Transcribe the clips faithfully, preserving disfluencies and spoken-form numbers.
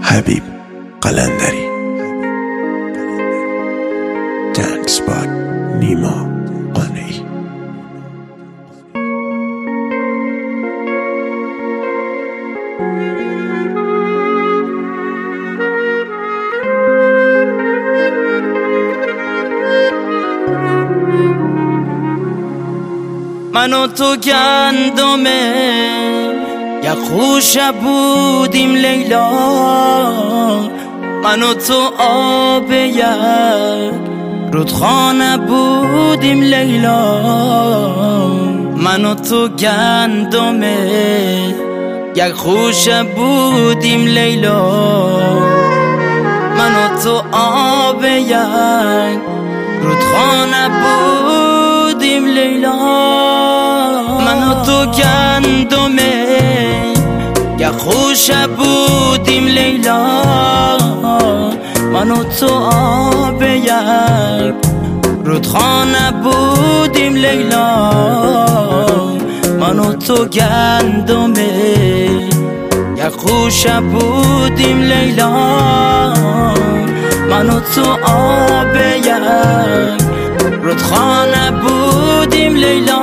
حبیب قلندری. Dance by نیما قانعی. من و تو گندمه یک خوشه بودیم لیلا، من و تو آب یک رودخانه بودیم لیلا. من و تو گندمه یک خوشه بودیم لیلا، من و تو آب یک رودخانه بودیم لیلا. من و تو گندمه یک خوشه بودیم لیلا، من و تو آب یک رودخانه بودیم لیلا. من و تو گندمه یک خوشه بودیم لیلا، من و تو آب یک رودخانه بودیم لیلا.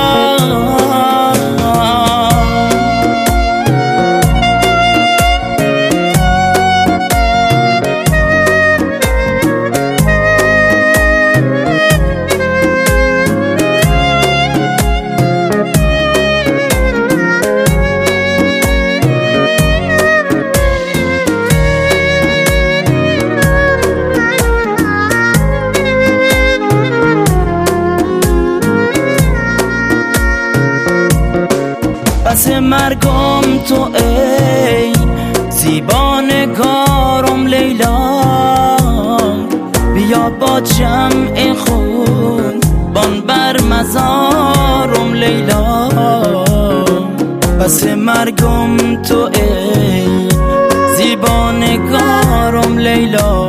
پس مرگم تو ای زیبانگارم لیلا، بیا با جمع خون بان بر مزارم لیلا. پس مرگم تو ای زیبانگارم لیلا،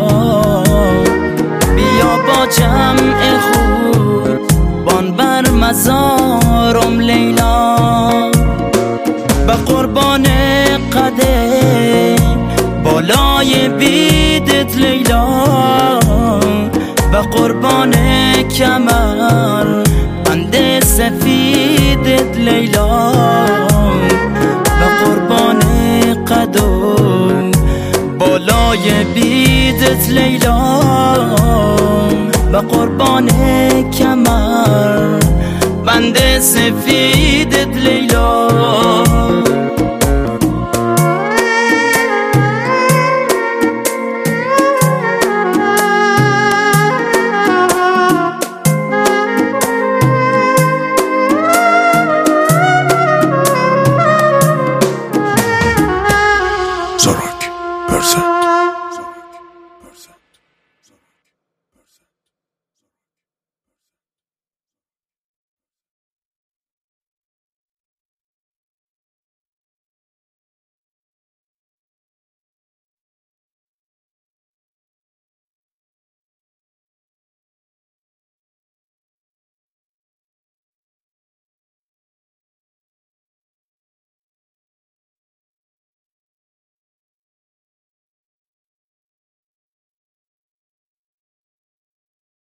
بیا با جمع خون بان بر مزارم لیلا. به قربان قده بالای بیدت لیلا، به قربان کمر بند سفیدت لیلا، به قربان قد و بالای بیدت لیلا، به قربان کمر بند سفیدت لیلا.